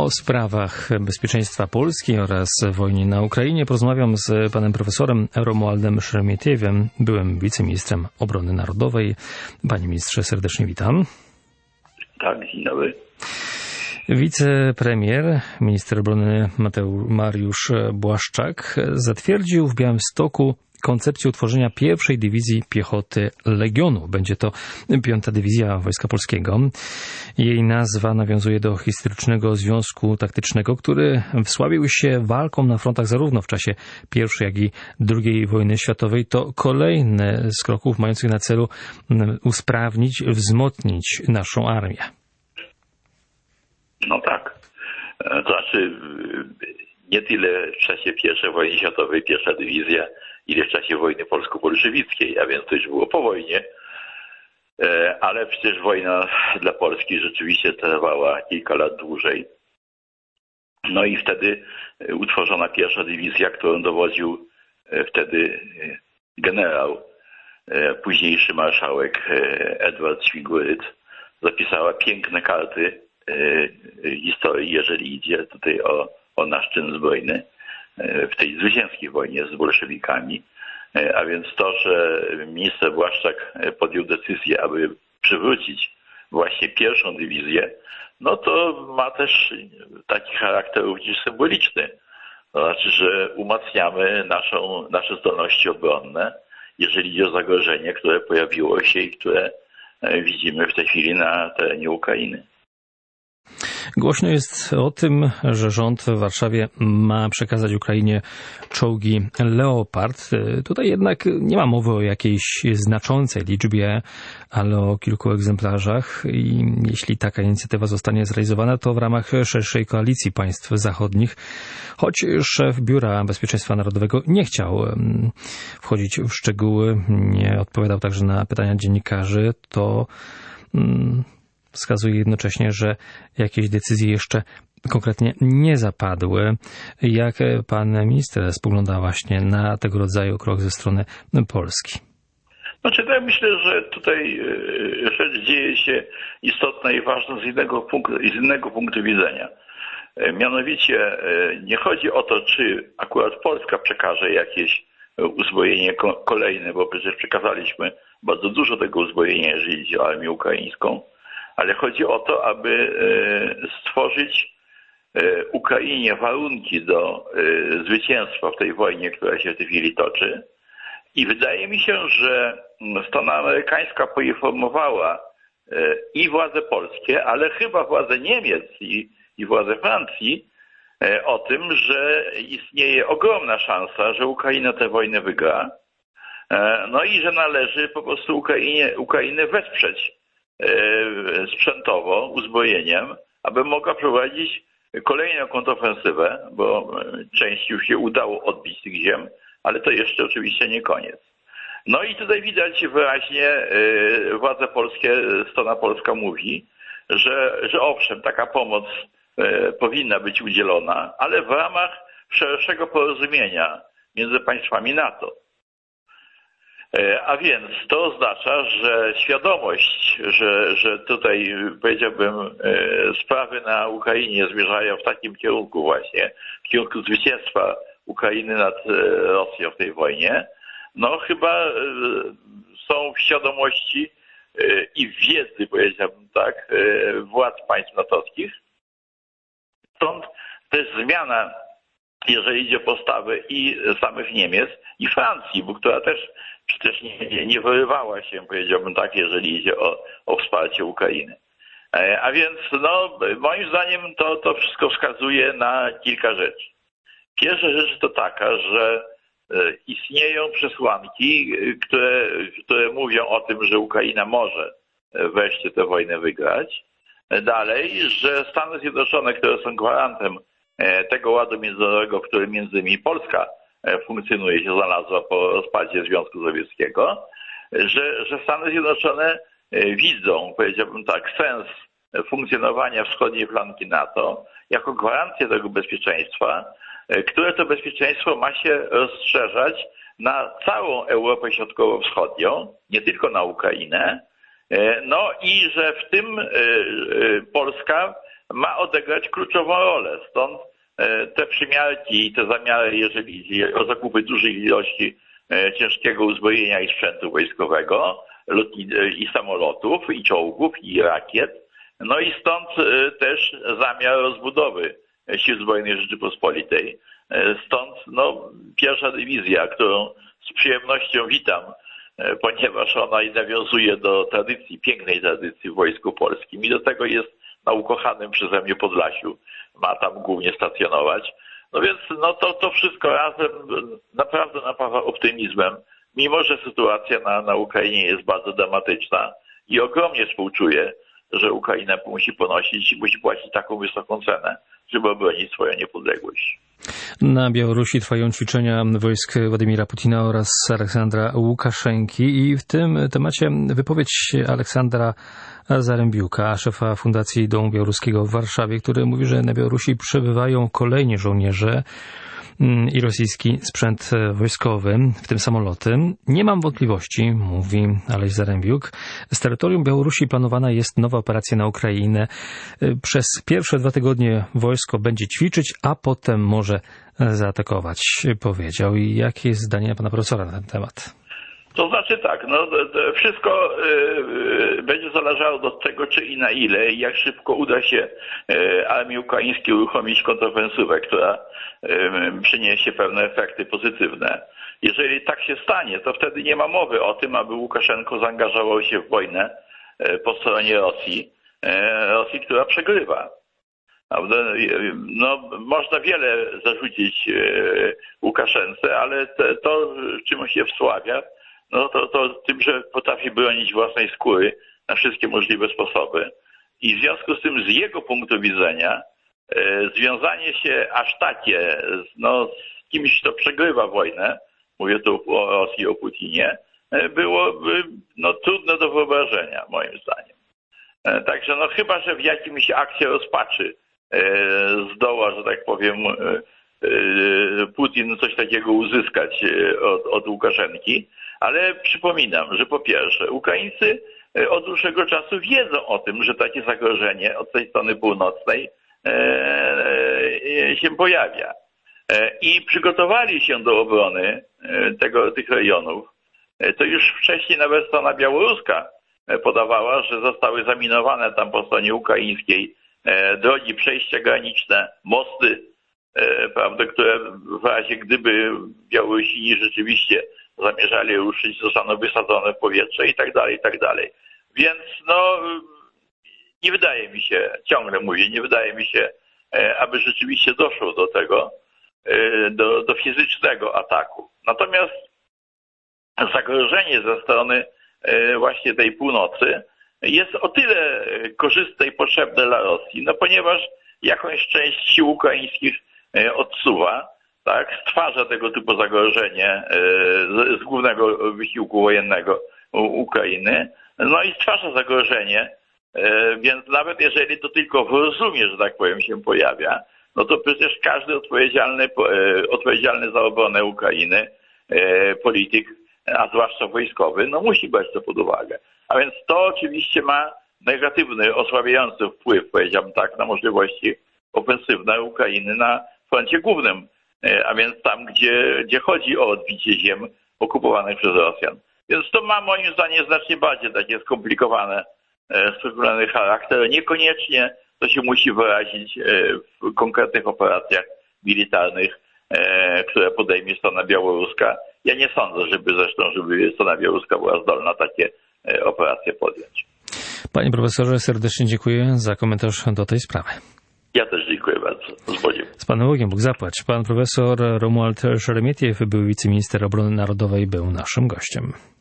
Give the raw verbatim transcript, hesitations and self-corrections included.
O sprawach bezpieczeństwa Polski oraz wojnie na Ukrainie porozmawiam z panem profesorem Romualdem Szeremietiewem, byłym wiceministrem obrony narodowej. Panie ministrze, serdecznie witam. Tak, dzień dobry. Wicepremier, minister obrony Mateusz Mariusz Błaszczak zatwierdził w Białymstoku koncepcję utworzenia pierwszej dywizji piechoty Legionu. Będzie to piąta dywizja Wojska Polskiego. Jej nazwa nawiązuje do historycznego związku taktycznego, który wsławił się walką na frontach zarówno w czasie pierwszej, jak i drugiej wojny światowej. To kolejny z kroków mających na celu usprawnić, wzmocnić naszą armię. No tak. To znaczy nie tyle w czasie pierwszej wojny światowej pierwsza dywizja, ile w czasie wojny polsko-bolszewickiej, a więc to już było po wojnie. Ale przecież wojna dla Polski rzeczywiście trwała kilka lat dłużej. No i wtedy utworzona pierwsza dywizja, którą dowodził wtedy generał, późniejszy marszałek Edward Świguryd, zapisała piękne karty historii, jeżeli idzie tutaj o, o nasz czyn zbrojny w tej zwycięskiej wojnie z bolszewikami. A więc to, że minister Błaszczak podjął decyzję, aby przywrócić właśnie pierwszą dywizję, no to ma też taki charakter również symboliczny. To znaczy, że umacniamy naszą, nasze zdolności obronne, jeżeli idzie o zagrożenie, które pojawiło się i które widzimy w tej chwili na terenie Ukrainy. Głośno jest o tym, że rząd w Warszawie ma przekazać Ukrainie czołgi Leopard. Tutaj jednak nie ma mowy o jakiejś znaczącej liczbie, ale o kilku egzemplarzach i jeśli taka inicjatywa zostanie zrealizowana, to w ramach szerszej koalicji państw zachodnich. Choć szef Biura Bezpieczeństwa Narodowego nie chciał wchodzić w szczegóły, nie odpowiadał także na pytania dziennikarzy, to wskazuje jednocześnie, że jakieś decyzje jeszcze konkretnie nie zapadły. Jak pan minister spogląda właśnie na tego rodzaju krok ze strony Polski? Znaczy, ja myślę, że tutaj rzecz dzieje się istotna i ważna z innego punktu, z innego punktu widzenia. Mianowicie nie chodzi o to, czy akurat Polska przekaże jakieś uzbrojenie kolejne, bo przecież przekazaliśmy bardzo dużo tego uzbrojenia, jeżeli idzie o armię ukraińską. Ale chodzi o to, aby stworzyć Ukrainie warunki do zwycięstwa w tej wojnie, która się w tej chwili toczy. I wydaje mi się, że strona amerykańska poinformowała i władze polskie, ale chyba władze Niemiec i, i władze Francji o tym, że istnieje ogromna szansa, że Ukraina tę wojnę wygra. No i że należy po prostu Ukrainie, Ukrainę wesprzeć sprzętowo, uzbrojeniem, aby mogła prowadzić kolejną kontrofensywę, bo część już się udało odbić tych ziem, ale to jeszcze oczywiście nie koniec. No i tutaj widać wyraźnie, władze polskie, strona polska mówi, że, że owszem, taka pomoc powinna być udzielona, ale w ramach szerszego porozumienia między państwami NATO. A więc to oznacza, że świadomość, że, że tutaj powiedziałbym sprawy na Ukrainie zmierzają w takim kierunku właśnie, w kierunku zwycięstwa Ukrainy nad Rosją w tej wojnie, no chyba są w świadomości i w wiedzy, powiedziałbym tak, władz państw natowskich. Stąd też zmiana, jeżeli idzie o postawy i samych Niemiec, i Francji, bo która też przecież nie, nie wyrywała się, powiedziałbym tak, jeżeli idzie o, o wsparcie Ukrainy. A więc no, moim zdaniem to, to wszystko wskazuje na kilka rzeczy. Pierwsza rzecz to taka, że istnieją przesłanki, które, które mówią o tym, że Ukraina może wreszcie tę wojnę wygrać. Dalej, że Stany Zjednoczone, które są gwarantem tego ładu międzynarodowego, w którym między innymi Polska funkcjonuje, się znalazła po rozpadzie Związku Sowieckiego, że, że Stany Zjednoczone widzą, powiedziałbym tak, sens funkcjonowania wschodniej flanki NATO jako gwarancję tego bezpieczeństwa, które to bezpieczeństwo ma się rozszerzać na całą Europę Środkowo-Wschodnią, nie tylko na Ukrainę, no i że w tym Polska ma odegrać kluczową rolę. Stąd te przymiarki i te zamiary, jeżeli idzie o zakupy dużych ilości ciężkiego uzbrojenia i sprzętu wojskowego, i samolotów, i czołgów, i rakiet. No i stąd też zamiar rozbudowy Sił Zbrojnych Rzeczypospolitej. Stąd no, pierwsza dywizja, którą z przyjemnością witam, ponieważ ona nawiązuje do tradycji, pięknej tradycji w Wojsku Polskim i do tego jest na ukochanym przeze mnie Podlasiu. Ma tam głównie stacjonować. No więc no to, to wszystko razem naprawdę napawa optymizmem, mimo że sytuacja na, na Ukrainie jest bardzo dramatyczna i ogromnie współczuję, że Ukraina musi ponosić, musi płacić taką wysoką cenę, żeby obronić swoją niepodległość. Na Białorusi trwają ćwiczenia wojsk Władimira Putina oraz Aleksandra Łukaszenki i w tym temacie wypowiedź Aleksandra Zarembiuka, szefa Fundacji Domu Białoruskiego w Warszawie, który mówi, że na Białorusi przebywają kolejni żołnierze i rosyjski sprzęt wojskowy, w tym samoloty. Nie mam wątpliwości, mówi Aleś Zarembiuk. Z terytorium Białorusi planowana jest nowa operacja na Ukrainę. Przez pierwsze dwa tygodnie wojsko będzie ćwiczyć, a potem może zaatakować, powiedział. I jakie jest zdanie pana profesora na ten temat? To znaczy tak, no wszystko y, będzie zależało od tego, czy i na ile i jak szybko uda się y, armii ukraińskiej uruchomić kontrofensywę, która y, przyniesie pewne efekty pozytywne. Jeżeli tak się stanie, to wtedy nie ma mowy o tym, aby Łukaszenko zaangażował się w wojnę y, po stronie Rosji, y, Rosji, która przegrywa. No, można wiele zarzucić y, Łukaszence, ale te, to, czym on się wsławia, no to, to tym, że potrafi bronić własnej skóry na wszystkie możliwe sposoby. I w związku z tym z jego punktu widzenia e, związanie się aż takie no, z kimś, kto przegrywa wojnę, mówię tu o Rosji, o Putinie, e, byłoby no, trudne do wyobrażenia, moim zdaniem. E, także no chyba, że w jakimś akcie rozpaczy e, zdoła, że tak powiem, e, Putin coś takiego uzyskać od, od Łukaszenki, ale przypominam, że po pierwsze Ukraińcy od dłuższego czasu wiedzą o tym, że takie zagrożenie od tej strony północnej się pojawia i przygotowali się do obrony tego, tych rejonów. To już wcześniej nawet strona białoruska podawała, że zostały zaminowane tam po stronie ukraińskiej drogi, przejścia graniczne, mosty, prawda, które w razie gdyby Białorusini rzeczywiście zamierzali ruszyć, zostaną wysadzone w powietrze i tak dalej, i tak dalej. Więc no nie wydaje mi się, ciągle mówię, nie wydaje mi się, aby rzeczywiście doszło do tego, do, do fizycznego ataku. Natomiast zagrożenie ze strony właśnie tej północy jest o tyle korzystne i potrzebne dla Rosji, no ponieważ jakąś część sił ukraińskich odsuwa, tak, stwarza tego typu zagrożenie z, z głównego wysiłku wojennego Ukrainy, no i stwarza zagrożenie, więc nawet jeżeli to tylko w rozumie, że tak powiem, się pojawia, no to przecież każdy odpowiedzialny, odpowiedzialny za obronę Ukrainy polityk, a zwłaszcza wojskowy, no musi brać to pod uwagę. A więc to oczywiście ma negatywny, osłabiający wpływ, powiedziałbym tak, na możliwości ofensywne Ukrainy na froncie głównym, a więc tam, gdzie, gdzie chodzi o odbicie ziem okupowanych przez Rosjan. Więc to ma moim zdaniem znacznie bardziej takie skomplikowane, strukturalny charakter. Niekoniecznie to się musi wyrazić w konkretnych operacjach militarnych, które podejmie strona białoruska. Ja nie sądzę, żeby zresztą, żeby strona białoruska była zdolna takie operacje podjąć. Panie profesorze, serdecznie dziękuję za komentarz do tej sprawy. Ja też dziękuję bardzo. Z Bogiem. Z Panem Bogiem, Bóg zapłać. Pan profesor Romuald Szeremietiew, były wiceminister obrony narodowej, był naszym gościem.